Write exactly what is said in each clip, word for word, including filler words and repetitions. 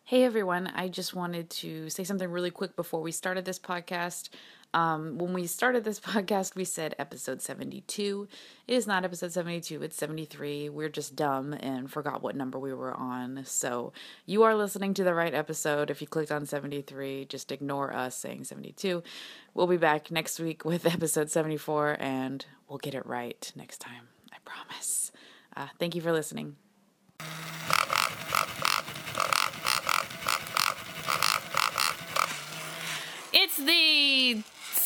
Hey everyone, I just wanted to say something really quick before we started this podcast. Um, when we started this podcast, we said episode seventy-two. It is not episode seventy-two, it's seventy-three. We're just dumb and forgot what number we were on. So you are listening to the right episode. If you clicked on seventy-three, just ignore us saying seventy-two. We'll be back next week with episode seventy-four and we'll get it right next time. I promise. Uh, thank you for listening. It's the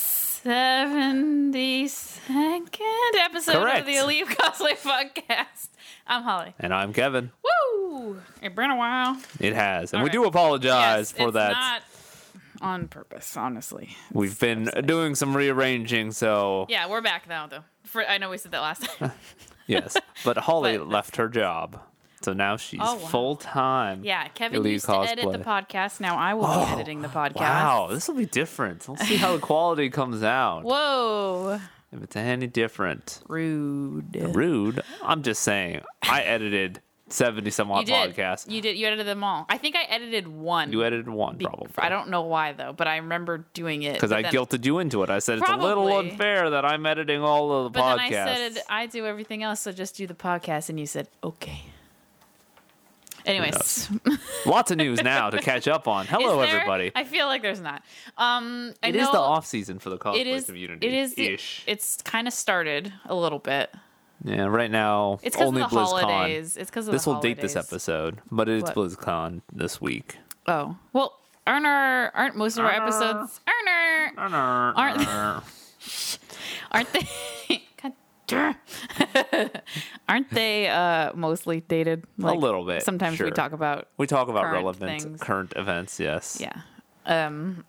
seventy-second episode Correct. of the Elite Cosplay Podcast. I'm Holly. And I'm Kevin. Woo! It's been a while. It has. And All we right. do apologize Yes, for it's that. not on purpose, honestly. We've It's been upsetting. doing some rearranging, so Yeah, we're back now, though. For, I know we said that last time. yes. But Holly But- left her job. So now she's Oh, wow. full-time. Yeah, Kevin Elite used to edit the cosplay. podcast. Now I will Oh, be editing the podcast. Wow, this will be different. Let's see how the quality comes out. Whoa. If it's any different. Rude. Rude. I'm just saying. I edited seventy some You odd did. podcasts. You did. You edited them all. I think I edited one. You edited one, Be- probably. I don't know why though, but I remember doing it Because but I then- guilted you into it. I said it's a little Probably. unfair that I'm editing all of the But podcasts. then I said I do everything else, so just do the podcast, and you said okay. Anyways, Lots of news now to catch up on. Hello, Is there? everybody. I feel like there's not. Um, I It know is the off season for the cosplay it is. community. It is. The, ish. it's kind of started a little bit. Yeah, right now It's because of only the BlizzCon. holidays. It's because of This the will date this holidays. episode, but it's What? BlizzCon this week. Oh well, aren't our aren't most of our episodes aren't our, Aren't- aren't they? God damn. Aren't they uh, mostly dated? A little bit, Sometimes we sure. talk about We talk about current relevant things. current events. Yes. yeah. Um.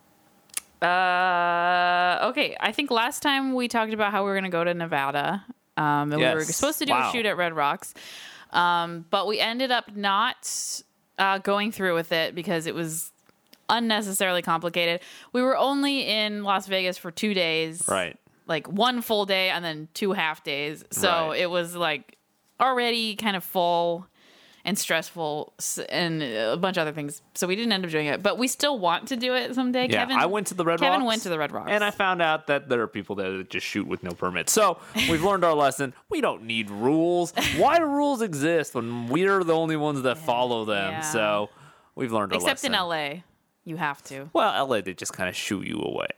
Uh. Okay. I think last time we talked about how we were going to go to Nevada. Um. And we were Yes. supposed to do Wow. a shoot at Red Rocks. Um. But we ended up not uh, going through with it because it was unnecessarily complicated. We were only in Las Vegas for two days. Right. Like one full day and then two half days. So Right. it was like already kind of full and stressful s- and a bunch of other things. So we didn't end up doing it, but we still want to do it someday. Yeah, Kevin, I went to the Red Kevin Rocks. went to the Red Rocks. And I found out that there are people there that just shoot with no permit. So we've learned our lesson. We don't need rules. Why do rules exist when we're the only ones that follow them? Yeah. So we've learned our Except lesson. in L A, you have to. Well, L A, they just kind of shoo you away.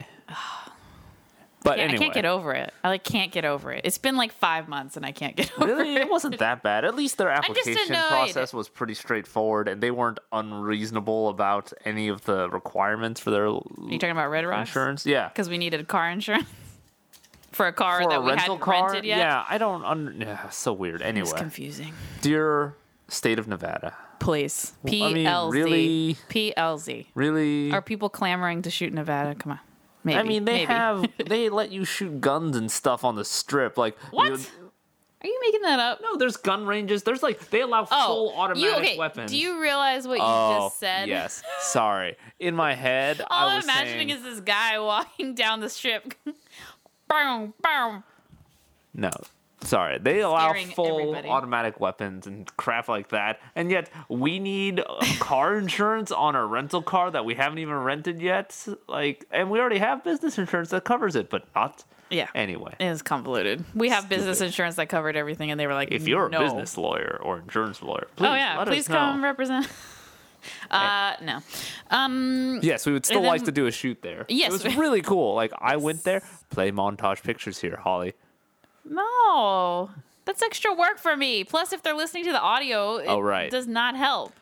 But Yeah, anyway. I can't get over it. I like can't get over it. It's been like five months and I can't get over Really? it. It wasn't that bad. At least their just application annoyed. process was pretty straightforward, and they weren't unreasonable about any of the requirements for their Are you talking about Red Rocks? insurance. Yeah. Because we needed car insurance for a car For that a we rental hadn't car? rented yet. Yeah, I don't. Un- yeah, so weird. It's Anyway, confusing. dear state of Nevada, Please. P I mean, L Z. really? P L Z. really? Are people clamoring to shoot Nevada? Come on. Maybe. I mean, they maybe. have they let you shoot guns and stuff on the strip. Like What? you- Are you making that up? no, there's gun ranges. There's like they allow full automatic you, okay. weapons. Do you realize what you Oh, just said? yes. Sorry. In my head, All I I'm was imagining saying, is this guy walking down the strip. Boom, boom. no. Sorry. They allow Scaring full everybody. automatic weapons and crap like that. And yet we need uh, car insurance on a rental car that we haven't even rented yet. Like, and we already have business insurance that covers it, but not Yeah. anyway. It is convoluted. We have business insurance that covered everything, and they were like, If you're a no. business lawyer or insurance lawyer, please Oh, yeah. let Please us come know. represent. Uh, no. Um, Yes, we would still And then- like to do a shoot there. Yes. It was really cool. Like, I went there, play montage pictures here, Holly. no. That's extra work for me. Plus, if they're listening to the audio, it Oh, right. does not help.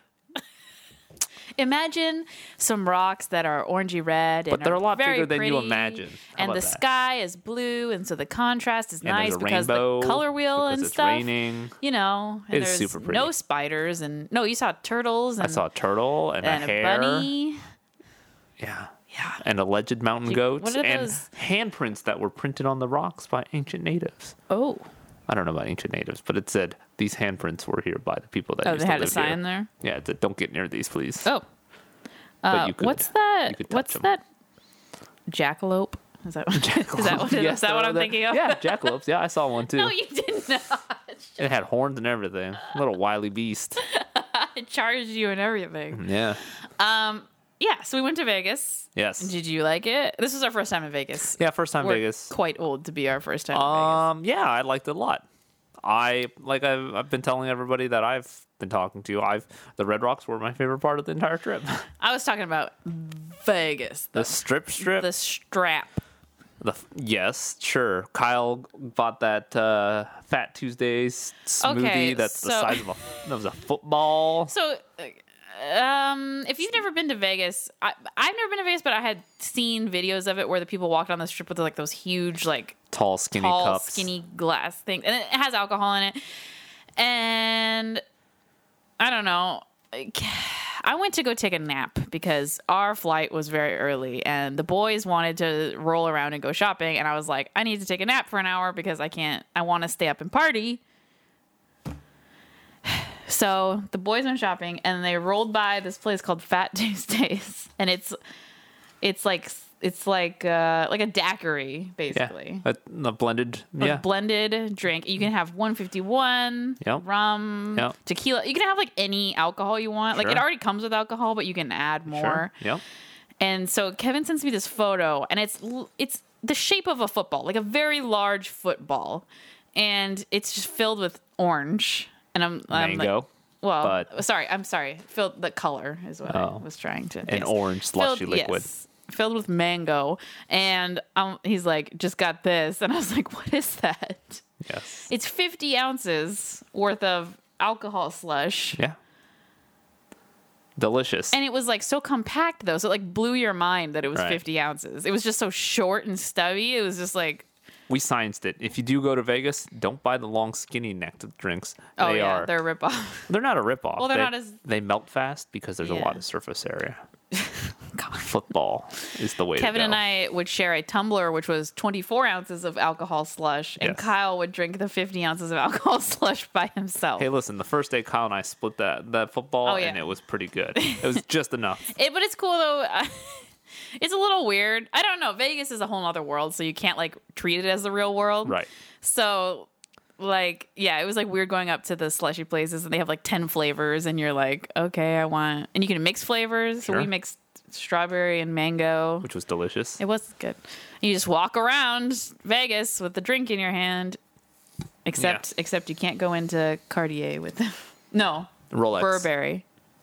Imagine some rocks that are orangey red, and But they're are a lot very bigger than you pretty, imagine. How and about the that? sky is blue, and so the contrast is And nice there's a because rainbow the color wheel because and it's stuff. raining. You know, and It's there's super pretty. no spiders, and no, you saw turtles, and, I saw a turtle and, and a a hare. bunny. Yeah. Yeah, And alleged mountain You- goats what are and those? handprints that were printed on the rocks by ancient natives. oh, I don't know about ancient natives, but it said these handprints were here by the people that oh, used they to had a live sign here. there. Yeah, it said, don't get near these, please. Oh, But uh, you could- what's that? you could touch What's them. that? Jackalope? Is that is that what, Yes, is that what I'm the- thinking of? Yeah, jackalopes. Yeah, I saw one too. No, you did not. It had horns and everything. Little wily beast. it charged you and everything. Yeah. Um. Yeah. So we went to Vegas. Yes. Did you like it? This was our first time in Vegas. Yeah, first time We're Vegas. quite old to be our first time in Vegas. Um, yeah, I liked it a lot. I like I've I've been telling everybody that I've been talking to. I've the Red Rocks were my favorite part of the entire trip. I was talking about Vegas. The strip strip. The strap. The yes, sure. Kyle bought that uh, Fat Tuesdays smoothie. Okay, that's the so- size of a that was a football. So, um, if you've never been to Vegas, I, I've never been to Vegas, but I had seen videos of it where the people walked on the strip with like those huge, like Tall, skinny tall, cups. skinny glass things, and it has alcohol in it. And I don't know. I went to go take a nap because our flight was very early, and the boys wanted to roll around and go shopping, and I was like, I need to take a nap for an hour because I can't. I want to stay up and party. So the boys went shopping, and they rolled by this place called Fat Tuesdays, and it's it's like it's like uh, like a daiquiri basically. Yeah, a, a blended. A Yeah, blended drink. You can have one fifty-one, Yep. rum, Yep. tequila. You can have like any alcohol you want. Like it Sure. already comes with alcohol, but you can add more. sure. Yep. And so Kevin sends me this photo, and it's it's the shape of a football, like a very large football, and it's just filled with orange. And I'm, I'm like, Mango. well, but- sorry, I'm sorry. Filled the color is what Oh. I was trying to. An yes. orange slushy Filled- liquid. yes, filled with mango, and um, he's like, just got this, and I was like, what is that? Yes. It's fifty ounces worth of alcohol slush. Yeah. Delicious. And it was like so compact though, so it like blew your mind that it was Right. fifty ounces. It was just so short and stubby. It was just like, We scienced it. If you do go to Vegas, don't buy the long, skinny necked drinks. oh they yeah, are. they're a ripoff. They're not a ripoff. Well, they're they, not as- They melt fast because there's a Yeah. lot of surface area. God. Football is the way Kevin to go. and I would share a tumbler, which was twenty-four ounces of alcohol slush, and Yes. Kyle would drink the fifty ounces of alcohol slush by himself. Hey, listen. The first day, Kyle and I split that that football, Oh, yeah. and it was pretty good. It was just enough. It, but it's cool though. It's a little weird. I don't know. Vegas is a whole other world, so you can't like treat it as the real world. Right. So, like, yeah, it was like weird going up to the slushy places, and they have like ten flavors, and you're like, okay, I want, and you can mix flavors. So Sure. we mixed strawberry and mango. Which was delicious. It was good. You just walk around Vegas with the drink in your hand, except Yeah. except you can't go into Cartier with them. No, Rolex. Burberry.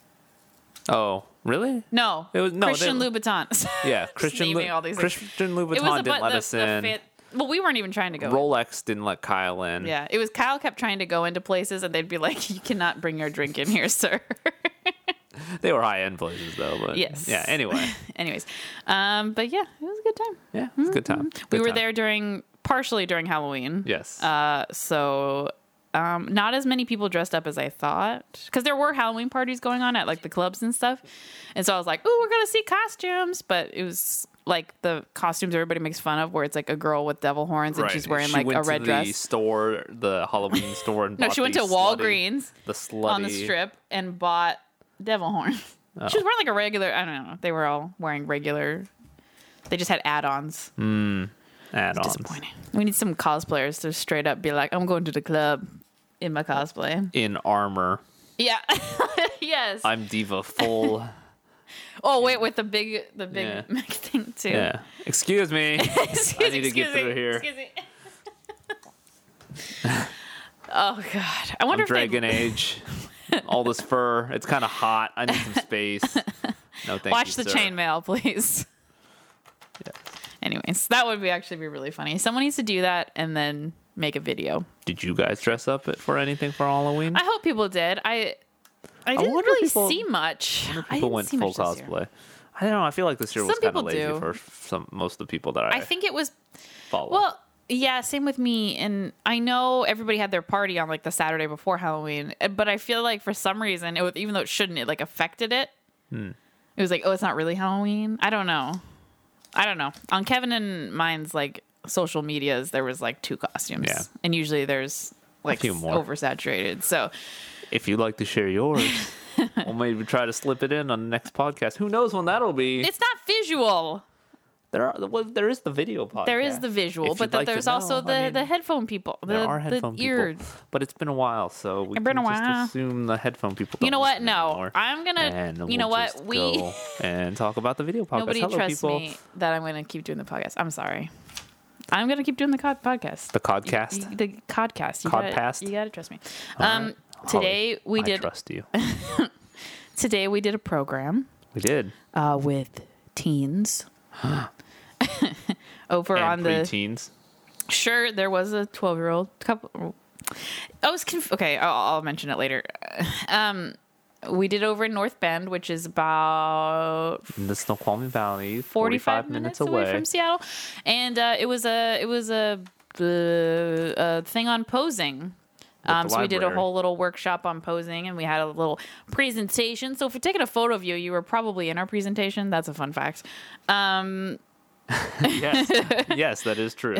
Oh, really? No, It was- no, Christian they- Louboutin. Yeah. Christian naming Lu- all these things. Christian Louboutin It was a didn't bu- let the, us the in. fit. Well, we weren't even trying to go. in. Rolex didn't let Kyle in. Yeah, it was Kyle kept trying to go into places, and they'd be like, "You cannot bring your drink in here, sir." They were high end places though. But Yes. Yeah. Anyway. Anyways, um, but yeah, it was a good time. Yeah. It was a good time. Mm-hmm. We Good were time. there during partially during Halloween. Yes. Uh, so um, not as many people dressed up as I thought, because there were Halloween parties going on at like the clubs and stuff, and so I was like, "Oh, we're gonna see costumes," but it was like the costumes everybody makes fun of, where it's like a girl with devil horns and Right. she's wearing She like went a red to dress. The store, the Halloween store, and No, bought she went to the slutty- Walgreens the slutty on the strip and bought devil horns. Oh. She was wearing like a regular. I don't know. They were all wearing regular. They just had add-ons. add-ons. Disappointing. We need some cosplayers to straight up be like, "I'm going to the club in my cosplay." In armor. Yeah. Yes. I'm diva full. oh wait, with the big, the big Yeah. mech thing too. Yeah. Excuse me. Excuse, I need to get excuse through me, here. Excuse me. Oh god, I wonder I'm if they Dragon Age. All this fur. It's kind of hot. I need some space. No, thank watch you, the sir. chainmail, please. Yeah. Anyways, that would be actually be really funny. Someone needs to do that and then make a video. Did you guys dress up for anything for Halloween? I hope people did. I I didn't wonder really if people- see much. People I didn't went see full much this year. cosplay. I don't know. I feel like this year was Some kind of people lazy do. for some most of the people that I, I think it was follow. well, yeah, same with me. And I know everybody had their party on like the Saturday before Halloween, eh, but I feel like for some reason, it was, even though it shouldn't, it like affected it. Hmm. It was like, oh, it's not really Halloween. I don't know. I don't know. On Kevin and mine's like social medias, there was like two costumes, Yeah. and usually there's like few more. oversaturated. So if you'd like to share yours, we'll maybe try to slip it in on the next podcast. Who knows when that'll be? it's not visual. There are well, there is the video podcast. There is the visual, If but you'd then like to there's also know, the, I mean, the headphone people. The, there are headphone the ear. people, but it's been a while, so we It's been can a just while. assume the headphone people. You don't know what? listen No, anymore. I'm gonna. And you we'll know what? just We go and talk about the video podcast. nobody Hello, trusts people. me that I'm gonna keep doing the podcast. I'm sorry. I'm gonna keep doing the cod podcast. The codcast. You- you- the codcast. You gotta, Codcast? you gotta trust me. All Um, right. today Holly, we I did. trust you. Today we did a program We did. uh, with teens over And on the. preteens. Sure, there was a twelve-year-old couple. I was conf- okay. I'll, I'll mention it later. Um, we did over in North Bend, which is about in the Snoqualmie Valley, forty-five forty-five minutes, away. away. from Seattle, and uh, it was a it was a, uh, a thing on posing. Um, the so we did a library. whole little workshop on posing, and we had a little presentation. So if we're taking a photo of you, you were probably in our presentation. That's a fun fact. Um, Yes, yes, that is true.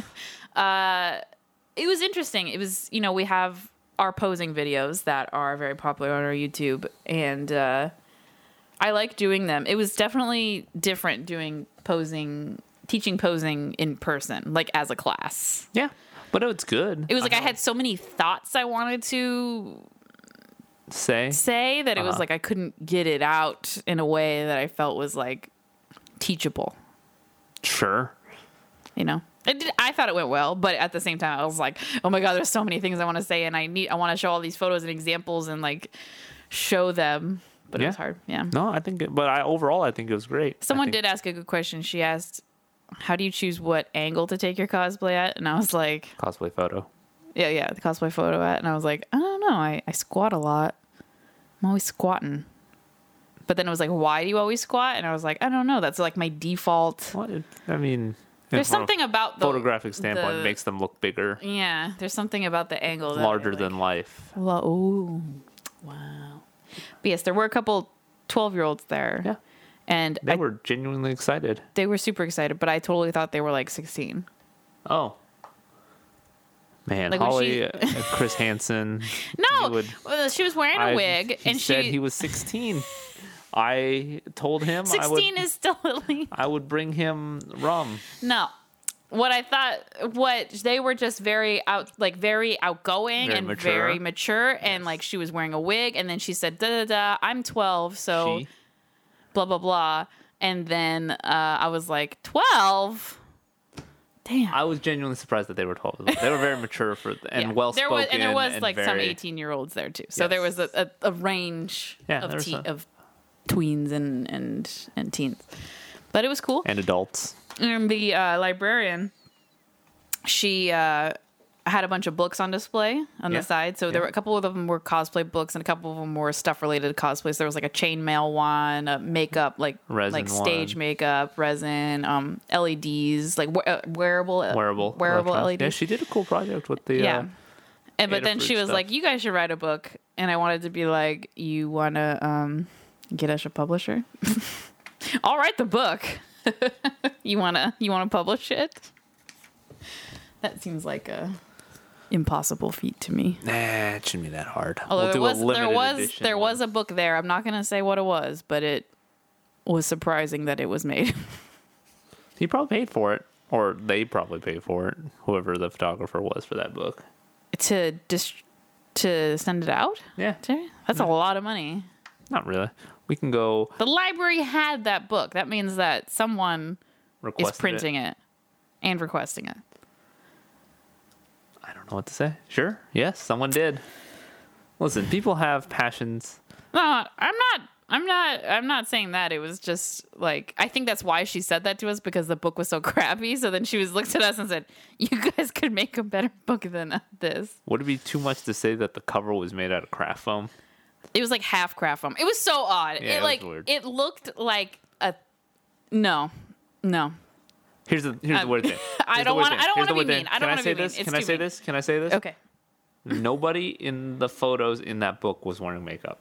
it was interesting. It was, you know, we have our posing videos that are very popular on our YouTube, and uh, I like doing them. It was definitely different doing posing, teaching posing in person, like as a class. Yeah, but it's good. It was like I know. had so many thoughts I wanted to say say that it was Uh-huh. like I couldn't get it out in a way that I felt was like teachable. sure. You know, it did, I thought it went well, but at the same time, I was like, "Oh my god, there's so many things I want to say, and I need, I want to show all these photos and examples and like show them." But it Yeah. was hard. Yeah. No, I think, it, but I overall, I think it was great. I Someone think- did ask a good question. She asked, "How do you choose what angle to take your cosplay at?" And I was like, cosplay photo. "Yeah, yeah, the cosplay photo at." And I was like, "I don't know. I, I squat a lot. I'm always squatting." But then it was like, "Why do you always squat?" And I was like, "I don't know. That's like my default." What? It, I mean, There's from a something about the photographic standpoint the- makes them look bigger, Yeah, there's something about the angle that I larger like. than life. Well, ooh, wow. But yes, there were a couple twelve-year-olds there. Yeah. And They I, were genuinely excited. they were super excited, but I totally thought they were like sixteen. Oh. Man, Like when Holly, she- uh, Chris Hansen. No, you would- well, she was wearing a I- wig, he and said she he was sixteen. I told him I would, sixteen is still illegal. I would bring him rum. No. What I thought, what they were just very out, like very outgoing Very and mature. very mature, and like she was wearing a wig, and then she said, "Da da da, I'm twelve, so She, blah blah blah," and then uh, I was like, twelve? Damn. I was genuinely surprised that they were twelve. They were very mature for and Yeah. well There spoken. was, and there was like some very- eighteen year olds there too. So there was Yes. a, a, a range Yeah, of there was te- some. of tweens and, and and teens, but it was cool. and adults. And the uh, librarian, she uh, had a bunch of books on display on Yeah. the side. So there Yeah. were a couple of them were cosplay books, and a couple of them were stuff related to cosplay. So there was like a chainmail one, a makeup, like Resin like stage one. makeup, resin, um, L E Ds, like we- uh, wearable Wearable. wearable L E electronics. Yeah, Ds. she did a cool project with the. Yeah. Uh, And but then Adafruit she was stuff. like, "You guys should write a book," and I wanted to be like, "You want to um, get us a publisher? I'll write the book. you wanna you wanna publish it?" That seems like a impossible feat to me. nah, it shouldn't be that hard. Although we'll do there a was there limited was edition there one. was a book there. I'm not gonna say what it was, but it was surprising that it was made. He probably paid for it, or they probably paid for it. Whoever the photographer was for that book. to dis- to send it out. Yeah, To- That's a lot of money. not really. We can go The library had that book. That means that someone request is printing it. and requesting it. I don't know what to say. Sure. Yes, someone did. Listen, people have passions. No, I'm not. I'm not. I'm not saying that. It was just like I think that's why she said that to us because the book was so crappy. So then she was looked at us and said, "You guys could make a better book than this." Would it be too much to say that the cover was made out of craft foam? It was like half craft foam. It was so odd. Yeah, it it was like weird. it looked like a no, no. Here's the here's the Um, weird thing. I Here's don't the weird wanna- thing. I don't Here's the wanna be weird thing. mean. I don't Can wanna say be this? mean. It's Can I too say mean. this? Can I say this? Okay. Nobody in the photos in that book was wearing makeup.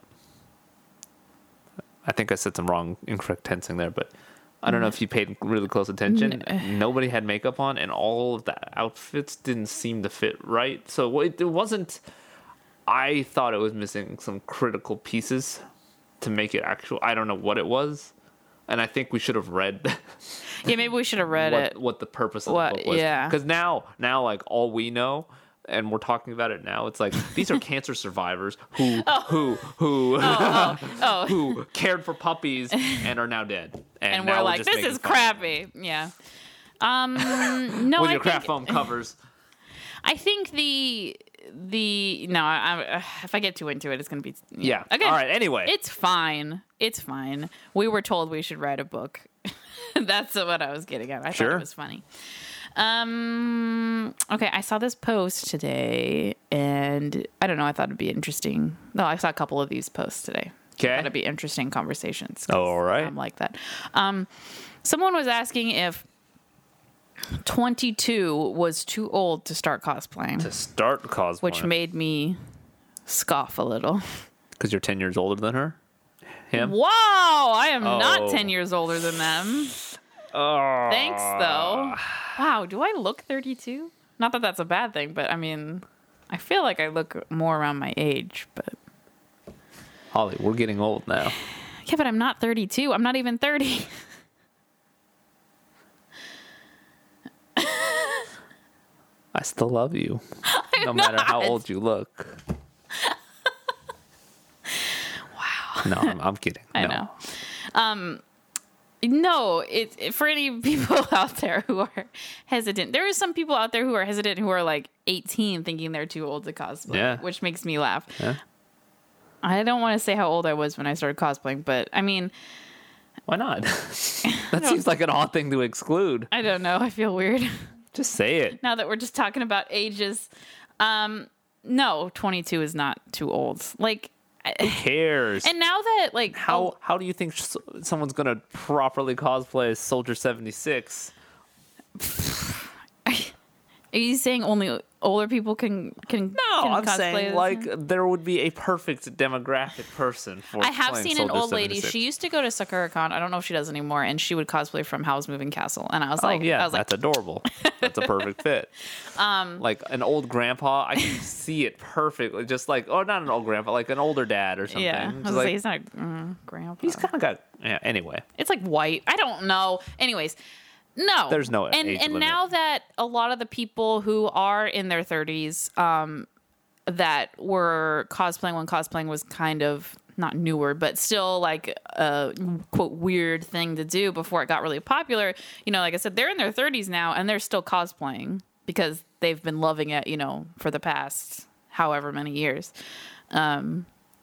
I think I said some wrong, incorrect tensing there, but I don't know if you paid really close attention. Nobody had makeup on, and all of the outfits didn't seem to fit right. So it, it wasn't. I thought it was missing some critical pieces to make it actual. I don't know what it was, and I think we should have read Yeah, maybe we should have read what, it. what the purpose of What- the book was. yeah. Because now, now, like, all we know, and we're talking about it now, it's like, these are cancer survivors who, who, who, Oh, who cared for puppies and are now dead. And, and now we're like, just this making is fun of them. crappy. Yeah. Um, no, With I your craft think, foam covers. I think the the no, I, I, if I get too into it, it's gonna be Yeah. Okay. All right. Anyway. It's fine. It's fine. We were told we should write a book. That's what I was getting at. I Sure. thought it was funny. Um. Okay, I saw this post today, and I don't know. I thought it'd be interesting. No, I saw a couple of these posts today. Okay. I thought it'd be interesting conversations. 'Cause All right. I'm like that. Um, someone was asking if twenty-two was too old to start cosplaying, to start cosplay. which made me scoff a little. Because you're ten years older than her? Him? Wow, I am Oh. not ten years older than them. Oh. Thanks, though. Wow, do I look thirty-two? Not that that's a bad thing, but I mean, I feel like I look more around my age, but Holly, we're getting old now. yeah, but I'm not thirty-two. I'm not even thirty. I still love you. No matter how old you look. Wow. No, I'm, I'm kidding. I No. know. Um, no, it, it for any people out there who are hesitant. There are some people out there who are hesitant who are like eighteen, thinking they're too old to cosplay, Yeah. which makes me laugh. Yeah. I don't want to say how old I was when I started cosplaying, but I mean, Why not? That seems like an odd thing to exclude. I don't know. I feel weird Just say it. now that we're just talking about ages. Um, no, twenty-two is not too old. Like, Who cares? and now that like how how do you think s- someone's gonna properly cosplay as Soldier seventy-six? are you saying only older people can can No, can I'm cosplay saying this? like there would be a perfect demographic person for. I have playing seen an Soldier old lady. seventy-six. She used to go to SakuraCon. I don't know if she does anymore, and she would cosplay from Howl's Moving Castle. And I was Oh like, yeah, I was like, that's adorable. That's a perfect fit. Um, like an old grandpa, I can see it perfectly. Just like, oh, not an old grandpa, like an older dad or something. yeah. I Just was like, like, he's not mm, grandpa. he's kind of got. Yeah. Anyway, It's like white. I don't know. Anyways, no. There's no and age and limit. now that a lot of the people who are in their thirties, um, that were cosplaying when cosplaying was kind of not newer, but still like a quote weird thing to do before it got really popular. You know, like I said, they're in their thirties now and they're still cosplaying because they've been loving it, you know, for the past however many years. Um,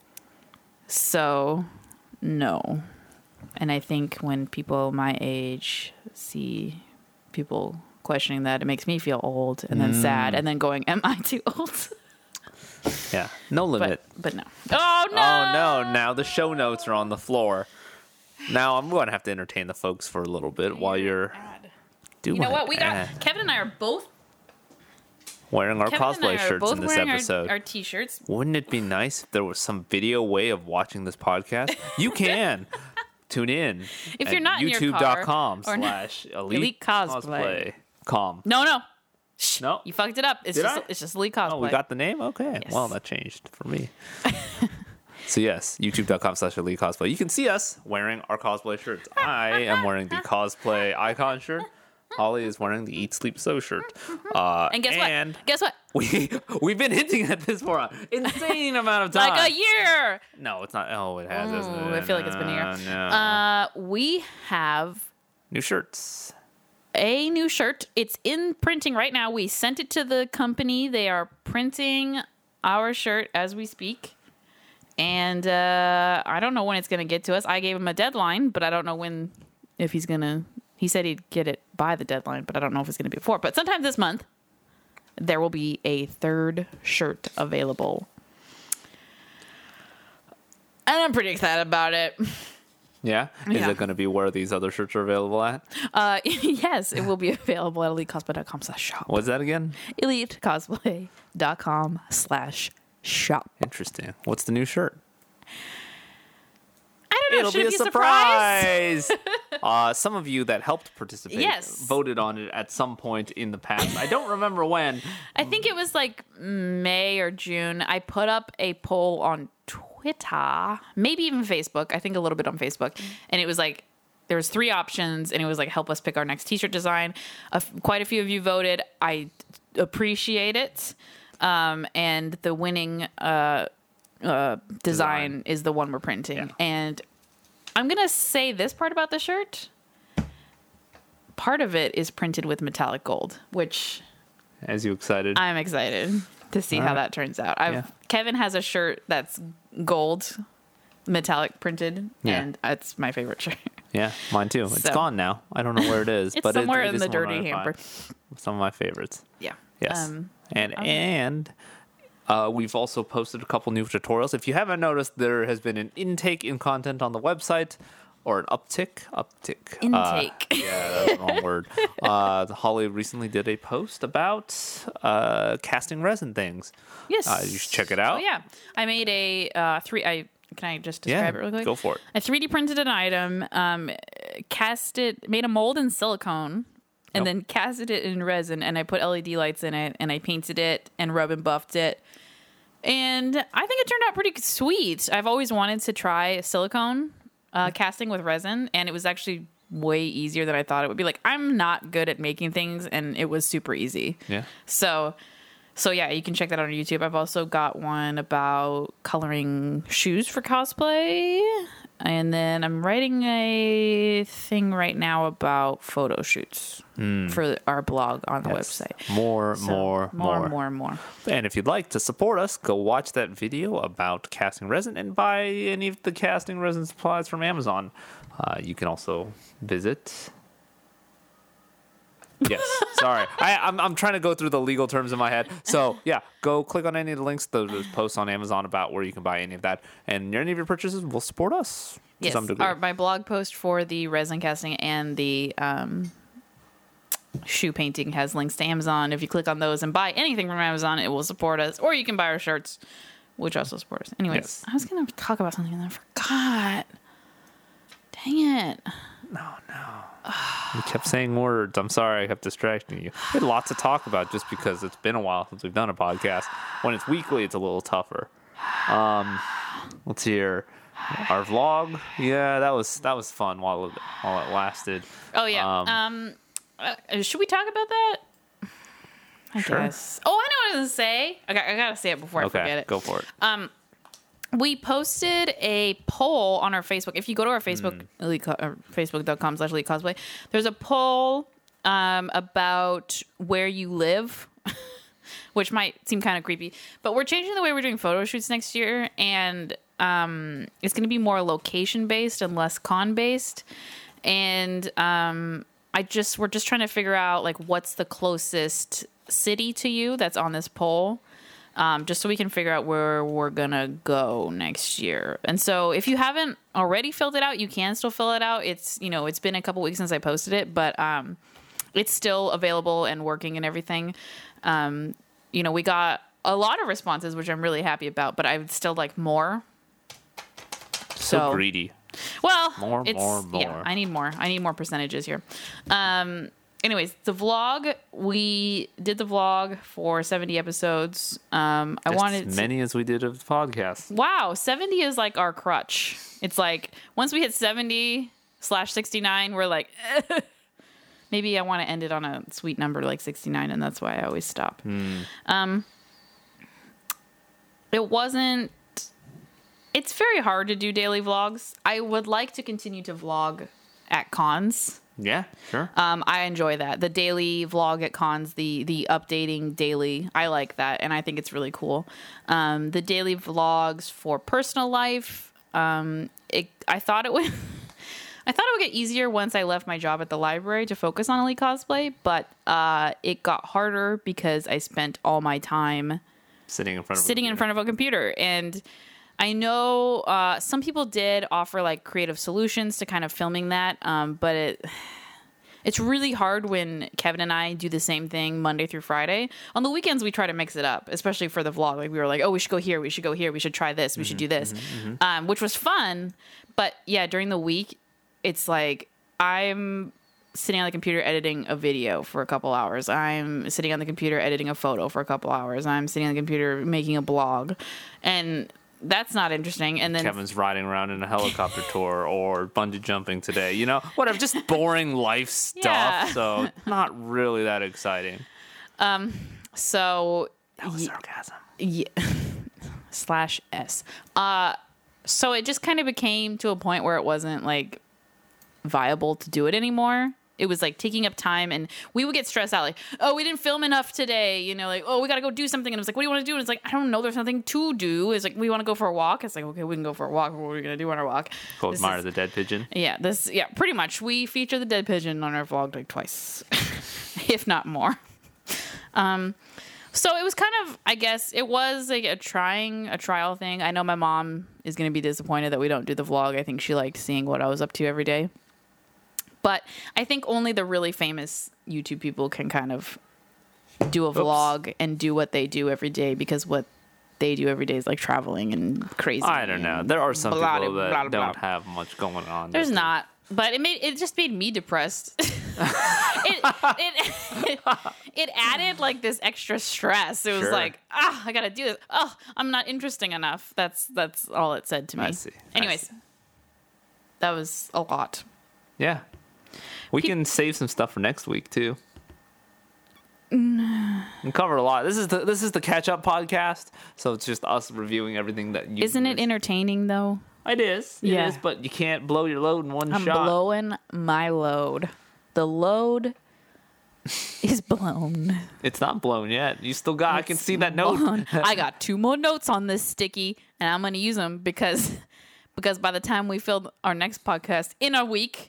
so no. And I think when people my age see people questioning that, it makes me feel old and then sad and then going, am I too old? yeah, no limit. But but no. Oh no. Oh no! Now the show notes are on the floor. Now I'm going to have to entertain the folks for a little bit while you're doing. You know what? We got that. Kevin and I are both wearing our Kevin cosplay and I are shirts both in this wearing episode. Our, our t-shirts. Wouldn't it be nice if there was some video way of watching this podcast? You can tune in If at you're not in your youtube dot com car or not- slash elite Elite Cosplay. cosplay. Com. No, no. Shh, No. you fucked it up. It's Did just I? it's just Elite Cosplay. Oh, we got the name? Okay. Yes. Well, that changed for me. So yes, youtube dot com slash elite cosplay. You can see us wearing our cosplay shirts. I am wearing the cosplay icon shirt. Holly is wearing the Eat Sleep Sew shirt. Uh, and guess and what? Guess what? we we've been hinting at this for an insane amount of time. Like a year. No, it's not. Oh, it has. Isn't Ooh, it? I feel like it's been a year. No, no. Uh, we have New shirts. a new shirt. It's in printing right now. We sent it to the company. They are printing our shirt as we speak. And uh, I don't know when it's going to get to us. I gave him a deadline, but I don't know when, if he's going to, he said he'd get it by the deadline, but I don't know if it's going to be before. But sometime this month, there will be a third shirt available. And I'm pretty excited about it. Yeah. Is Yeah. it going to be where these other shirts are available at? Uh, yes, it will be available at elite cosplay dot com slash shop. What's that again? elite cosplay dot com slash shop. Interesting. What's the new shirt? I don't know. It'll Should be it a be a surprise? surprise. uh, some of you that helped participate Yes. voted on it at some point in the past. I don't remember when. I think it was like May or June. I put up a poll on Twitter, maybe even Facebook. I think a little bit on Facebook. And it was like, there was three options, and it was like, help us pick our next t-shirt design. Uh, quite a few of you voted. I appreciate it. Um, and the winning uh, uh, design, design is the one we're printing. Yeah. And I'm going to say this part about the shirt. Part of it is printed with metallic gold, which... As you excited? I'm excited to see All how right. that turns out. I've, yeah. Kevin has a shirt that's gold, metallic printed, yeah. and it's my favorite shirt. Yeah, mine too. It's so, gone now. I don't know where it is. It's but somewhere it, it in the dirty hamper. Some of my favorites. Yeah. Yes. Um, and okay. and uh, we've also posted a couple new tutorials. If you haven't noticed, there has been an intake in content on the website. Or an uptick, uptick. Intake. Uh, yeah, that's the wrong word. Uh, Holly recently did a post about uh, casting resin things. Yes. Uh, you should check it out. Oh, yeah. I made a uh, three... I Can I just describe yeah, it really quick? Go for it. I three D printed an item, um, cast it, made a mold in silicone, and yep. then casted it in resin, and I put L E D lights in it, and I painted it and rub and buffed it. And I think it turned out pretty sweet. I've always wanted to try silicone uh, casting with resin, and it was actually way easier than I thought it would be. Like, I'm not good at making things, and it was super easy. Yeah. So, so yeah, you can check that out on YouTube. I've also got one about coloring shoes for cosplay, and then I'm writing a thing right now about photo shoots mm. for our blog on the yes. website. More, so, more, more, more, more, more. And if you'd like to support us, go watch that video about casting resin and buy any of the casting resin supplies from Amazon. Uh, you can also visit. Yes, sorry. I, I'm I'm trying to go through the legal terms in my head. So yeah, go click on any of the links. Those posts on Amazon about where you can buy any of that, and any of your purchases will support us. Yes, to some degree. Our, my blog post for the resin casting and the um, shoe painting has links to Amazon. If you click on those and buy anything from Amazon, it will support us. Or you can buy our shirts, which also support us. Anyways, yes. I was gonna talk about something and I forgot. Dang it. No, no. We kept saying words. I'm sorry I kept distracting you. We had lots to talk about just because it's been a while since we've done a podcast. When it's weekly, it's a little tougher. Um, let's hear our vlog. Yeah, that was that was fun while it, while it lasted. Oh yeah. Um, um uh, should we talk about that? I sure. guess. Oh, I know what I was gonna say. Okay, I gotta say it before okay, I forget it. Go for it. Um. We posted a poll on our Facebook. If you go to our Facebook, mm. elite, or facebook.com slash elite cosplay, there's a poll um, about where you live, which might seem kind of creepy. But we're changing the way we're doing photo shoots next year, and um, it's going to be more location-based and less con-based. And um, I just we're just trying to figure out, like, what's the closest city to you that's on this poll. Um, just so we can figure out where we're going to go next year. And so if you haven't already filled it out, you can still fill it out. It's, you know, it's been a couple weeks since I posted it, but um, it's still available and working and everything. Um, you know, we got a lot of responses, which I'm really happy about, but I would still like more. So, so greedy. Well, more, it's, more, more. Yeah, I need more. I need more percentages here. Um, Anyways, the vlog, we did the vlog for seventy episodes. Um, I Just wanted as many to, as we did of the podcast. Wow, seventy is like our crutch. It's like once we hit seventy slash sixty-nine, we're like, eh. Maybe I want to end it on a sweet number like sixty-nine, and that's why I always stop. Hmm. Um, it wasn't. It's very hard to do daily vlogs. I would like to continue to vlog at cons. Yeah, sure. Um, I enjoy that. The daily vlog at cons, the the updating daily. I like that, and I think it's really cool. Um, the daily vlogs for personal life. Um, it, I thought it would. I thought it would get easier once I left my job at the library to focus on elite cosplay, but uh, it got harder because I spent all my time sitting in front of sitting in front of a computer. And I know uh, some people did offer like creative solutions to kind of filming that, um, but it it's really hard when Kevin and I do the same thing Monday through Friday. On the weekends, we try to mix it up, especially for the vlog. Like we were like, oh, we should go here, we should go here, we should try this, we mm-hmm, should do this, mm-hmm, mm-hmm. Um, which was fun. But yeah, during the week, it's like I'm sitting on the computer editing a video for a couple hours. I'm sitting on the computer editing a photo for a couple hours. I'm sitting on the computer making a blog, and that's not interesting. And then Kevin's riding around in a helicopter tour or bungee jumping today. You know, whatever, just boring life stuff. Yeah. So not really that exciting. Um. So That was sarcasm. yeah, slash S. Uh. So it just kind of became to a point where it wasn't like viable to do it anymore. It was like taking up time, and we would get stressed out like, oh, we didn't film enough today, you know, like, oh, we got to go do something. And it was like, what do you want to do? And it's like, I don't know, there's nothing to do. It's like, we want to go for a walk. It's like, okay, we can go for a walk. What are we going to do on our walk? Go This admire is- the dead pigeon. Yeah, this, yeah, pretty much. We feature the dead pigeon on our vlog like twice, if not more. Um, so it was kind of, I guess, it was like a trying, a trial thing. I know my mom is going to be disappointed that we don't do the vlog. I think she liked seeing what I was up to every day. But I think only the really famous YouTube people can kind of do a Oops. vlog and do what they do every day, because what they do every day is like traveling and crazy. I don't know. and There are some blah, people that blah, blah, don't blah. have much going on. There's that do. not. But it made it just made me depressed. it, it it added like this extra stress. It was Sure. like, ah, I gotta do this. Oh, I'm not interesting enough. That's that's all it said to me. I see. I Anyways, see. that was a lot. Yeah. We Pe- can save some stuff for next week too. We covered a lot. This is the this is the catch up podcast, so it's just us reviewing everything that you. Isn't it missed. entertaining though? It is. It Yeah. is, but you can't blow your load in one I'm shot. blowing my load. The load is blown. It's not blown yet. You still got. I can see that note. Blown. I got two more notes on this sticky, and I'm gonna use them because because by the time we film our next podcast in a week,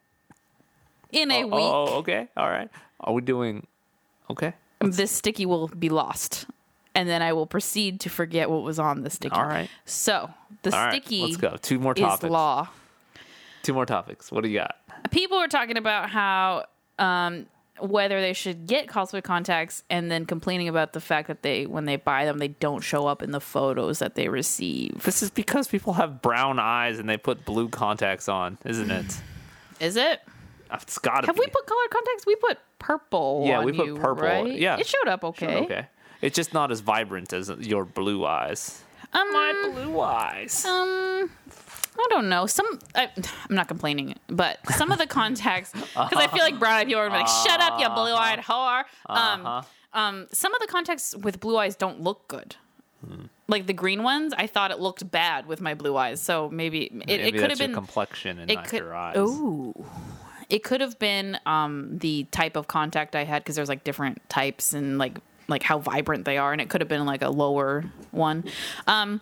in a oh, week, oh, okay. All right. Are we doing? Okay. this sticky will be lost, and then I will proceed to forget what was on the sticky. All right. So the All right. sticky Let's go. Two more is topics. law. Two more topics. What do you got? People are talking about how um, whether they should get cosplay contacts, and then complaining about the fact that they, when they buy them, they don't show up in the photos that they receive. This is because people have brown eyes and they put blue contacts on, isn't it? Is it? It's gotta Have be. we put colored contacts? We put purple. Yeah, on we put you, purple. Right? Yeah. It showed up okay. Okay. It's just not as vibrant as your blue eyes. Um, My blue eyes. um, I don't know. Some I, I'm not complaining, but some of the contacts, because I feel like brown eyed people are gonna be like, "Shut up, you blue eyed whore." Um, Uh-huh. um, some of the contacts with blue eyes don't look good. Hmm. Like the green ones, I thought it looked bad with my blue eyes. So maybe it, Maybe it could have that's your been complexion and it not could. your eyes. Ooh. It could have been um, the type of contact I had, because there's like different types and like like how vibrant they are, and it could have been like a lower one. Um,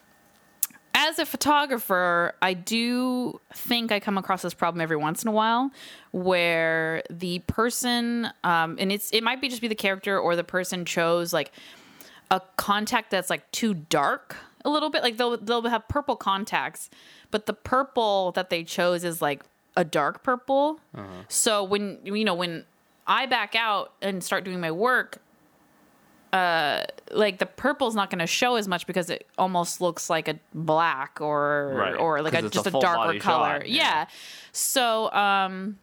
as a photographer, I do think I come across this problem every once in a while, where the person um, and it's it might be just be the character, or the person chose like a contact that's like too dark a little bit. Like they'll they'll have purple contacts, but the purple that they chose is like a dark purple. So when you know when I back out and start doing my work, uh, like the purple's not going to show as much, because it almost looks like a black or Right, or like 'cause a, it's just a a, full darker body color. shot, Yeah. yeah. So um.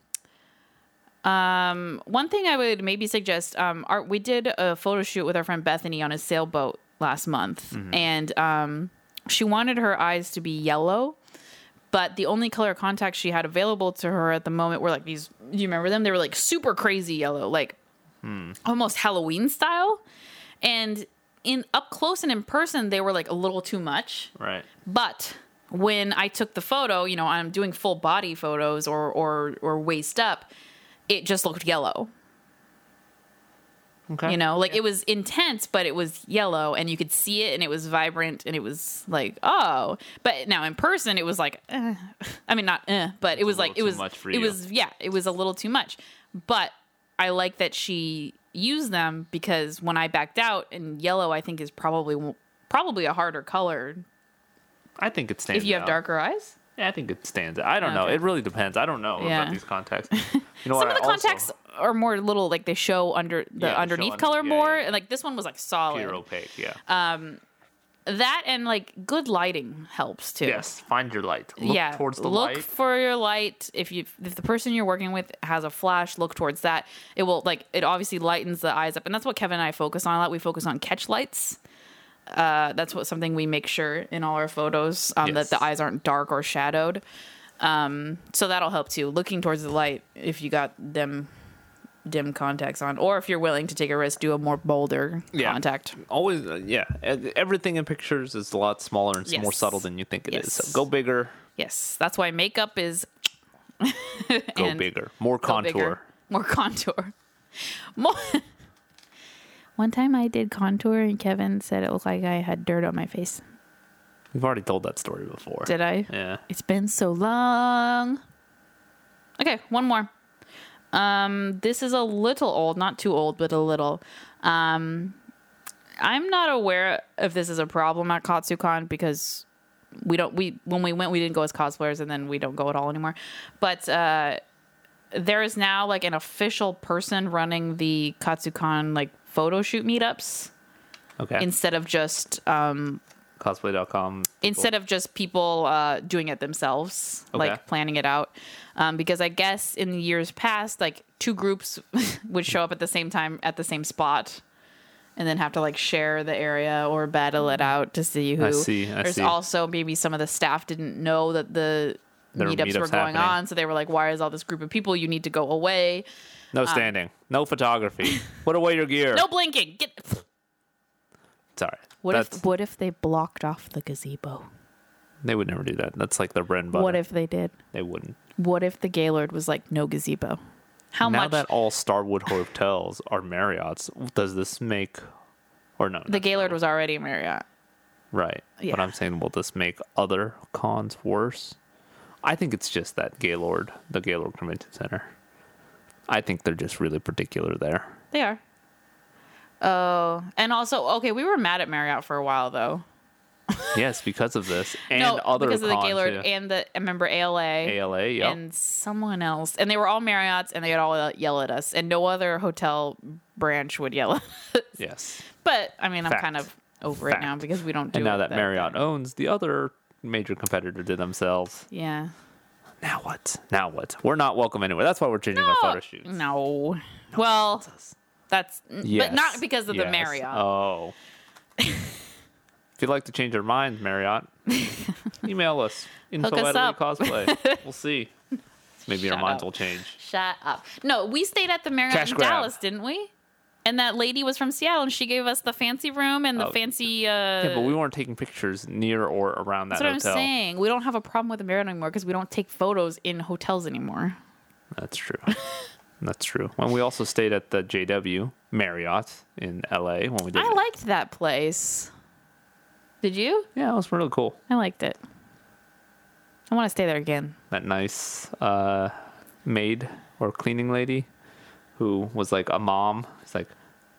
Um, one thing I would maybe suggest, um, our, we did a photo shoot with our friend Bethany on a sailboat last month, Mm-hmm. and um, she wanted her eyes to be yellow, but the only color contacts she had available to her at the moment were like these. Do you remember them? They were like super crazy yellow, like Hmm. almost Halloween style, and in up close and in person, they were like a little too much. Right. But when I took the photo, you know, I'm doing full body photos or or or waist up, it just looked yellow. Okay. You know, like it was intense, but it was yellow, and you could see it, and it was vibrant, and it was like, oh. But now in person, it was like, eh. I mean, not eh, but it was a like it little was too much for it you. was yeah, it was a little too much. But I like that she used them, because when I backed out, and yellow, I think is probably probably a harder color I think it stands if you have out. darker eyes. Yeah, I think it stands out. I don't know. Okay. It really depends. I don't know Yeah. about these contacts. You know Some what? of the I also- contacts are more little, like they show under the Yeah, they show underneath under- color yeah, more, yeah, yeah. and like this one was like solid. pure opaque. Yeah. That and like good lighting helps too. yes. Find your light. Look yeah, towards the look light. for your light. If you if the person you're working with has a flash, look towards that. It will like it obviously lightens the eyes up, and that's what Kevin and I focus on a lot. We focus on catch lights. Uh, that's what something we make sure in all our photos, um, Yes. that the eyes aren't dark or shadowed. Um, so that'll help too. Looking towards the light if you got them dim contacts on, or if you're willing to take a risk, do a more bolder Yeah. contact. Always, uh, yeah. e- Everything in pictures is a lot smaller and it's more Yes. subtle than you think it is. Yes. So go bigger, Yes, that's why makeup is go and bigger, more go contour. bigger. More contour. More. One time I did contour and Kevin said it looked like I had dirt on my face. We've already told that story before. Did I? Yeah. It's been so long. Okay, one more. Um, this is a little old, not too old, but a little. Um, I'm not aware if this is a problem at KatsuCon because we don't we when we went we didn't go as cosplayers and then we don't go at all anymore. But uh, there is now like an official person running the KatsuCon like photo shoot meetups Okay. instead of just um, cosplay dot com. instead of just people uh, doing it themselves, Okay. like planning it out. Um, because I guess in the years past, like two groups would show up at the same time at the same spot and then have to like share the area or battle it out to see who. I see, I There's see. also maybe some of the staff didn't know that the There were meetups were meetups going happening. on. So they were like, why is all this group of people? You need to go away. No standing. no photography. Put away your gear. Um, No blinking. Get. Sorry. What That's, if what if they blocked off the gazebo? They would never do that. That's like their bread and butter. What if they did? They wouldn't. What if the Gaylord was like no gazebo? How now much? that all Starwood hotels are Marriotts, does this make or no? The not Gaylord really. was already a Marriott. right. Yeah. But I'm saying, will this make other cons worse? I think it's just that Gaylord, the Gaylord Convention Center. I think they're just really particular there. They are. Oh, and also, okay, we were mad at Marriott for a while though. Yes, because of this and no, other because of the cons, Gaylord too. and the I remember A L A, A L A, yep. and someone else, and they were all Marriotts, and they would all yell at us, and no other hotel branch would yell at us. Yes. But I mean, I'm Fact. kind of over it now Fact. because we don't do And now it that Marriott owns the other major competitor to themselves, Yeah. now what? Now what? We're not welcome anywhere. That's why we're changing our photo shoots. No. Well, that's Yes. but not because of the Yes. Marriott. Oh. If you'd like to change our minds, Marriott, email us. Info us at up. Elite Cosplay. We'll see. Maybe our Shut minds up. will change. Shut up. No, we stayed at the Marriott Cash in grab. Dallas, didn't we? And that lady was from Seattle, and she gave us the fancy room and the Oh. fancy. Uh, Yeah, but we weren't taking pictures near or around that that's what hotel. I'm saying. We don't have a problem with the Marriott anymore because we don't take photos in hotels anymore. That's true. That's true. When we also stayed at the J W Marriott in L A when we did. I liked that place. Did you? Yeah, it was really cool. I liked it. I want to stay there again. That nice uh, maid or cleaning lady who was like a mom. It's like,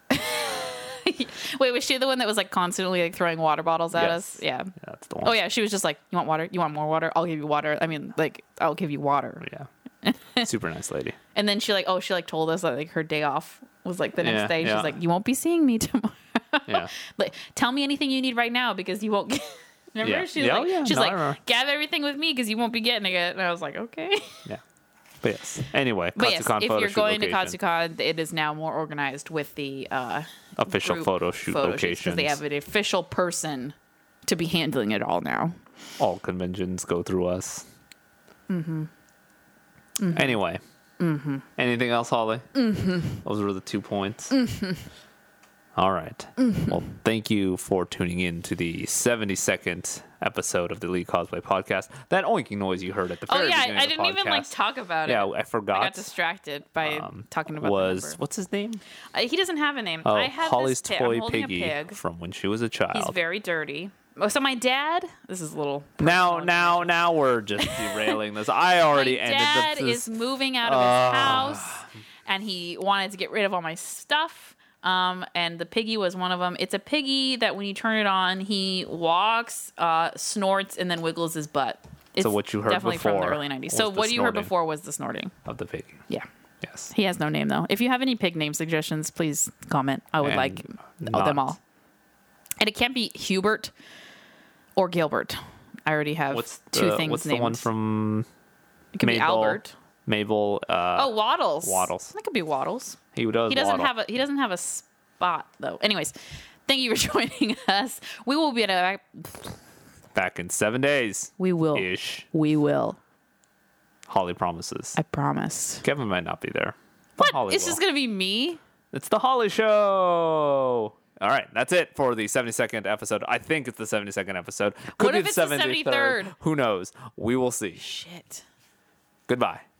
Wait, was she the one that was like constantly like throwing water bottles at Yes. us? Yeah. yeah, that's the one. Oh yeah, she was just like, "You want water? You want more water? I'll give you water." I mean, like, I'll give you water. Yeah. Super nice lady. And then she like, oh, she like told us that like her day off was like the next Yeah, day. yeah. She's like, "You won't be seeing me tomorrow. Yeah. Like, tell me anything you need right now because you won't get." Remember? Yeah. She's Yeah, like, oh, yeah. she's No, I like, remember. gather everything with me because you won't be getting it. And I was like, okay. Yeah. But yes. Anyway, But yes, Katsucon if photo you're shoot going location. to KatsuCon, it is now more organized with the uh, Official group photo shoot photo shoots, 'cause locations. they have an official person to be handling it all now. All conventions go through us. Mm-hmm. Anyway. Mm-hmm. Anything else, Holly? Mm-hmm. Those were the two points. Mm-hmm. All right. Mm-hmm. Well, thank you for tuning in to the seventy-second episode of the Elite Cosplay Podcast. That oinking noise you heard at the Oh very yeah, beginning I of the didn't even like podcast, talk about Yeah, it. I forgot. I got distracted by um, talking about was the number. what's his name? Uh, he doesn't have a name. Oh, I have Holly's this pig. I'm toy holding piggy a pig. from when she was a child. He's very dirty. Oh, so my dad. This is a little. now, personal now, information. now we're just derailing this. I already My ended dad the, this. is moving out of Ah. his house, and he wanted to get rid of all my stuff. Um, and the piggy was one of them. It's a piggy that when you turn it on, he walks, uh, snorts, and then wiggles his butt. It's So what you heard definitely from the before early nineties. was So the what you heard snorting. before was the snorting. of the piggy. Yeah. Yes. He has no name though. If you have any pig name suggestions, please comment. I would And like not- them all. And it can't be Hubert or Gilbert. I already have What's two the, things What's named. the one from It could be Mabel? Albert. Mabel. Uh, Oh, Waddles. Waddles. That could be Waddles. he does. He doesn't waddle. have a he doesn't have a spot though. Anyways, Thank you for joining us. We will be at back in seven days. We will. Ish. We will. Holly promises. I promise. Kevin might not be there. What? Holly It's will. just gonna be me. It's the Holly Show. All right, that's it for the seventy-second episode. I think it's the seventy-second episode. Could What be if the it's the seventy-third. seventy-third? Who knows? We will see. Shit. Goodbye.